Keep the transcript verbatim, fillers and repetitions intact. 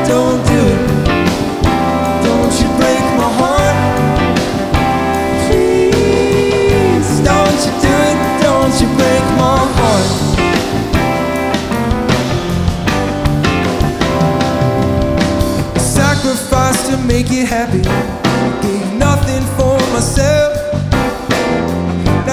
don't do it. Don't you break my heart. Please, don't you do it. Don't you break my heart. Sacrifice to make you happy.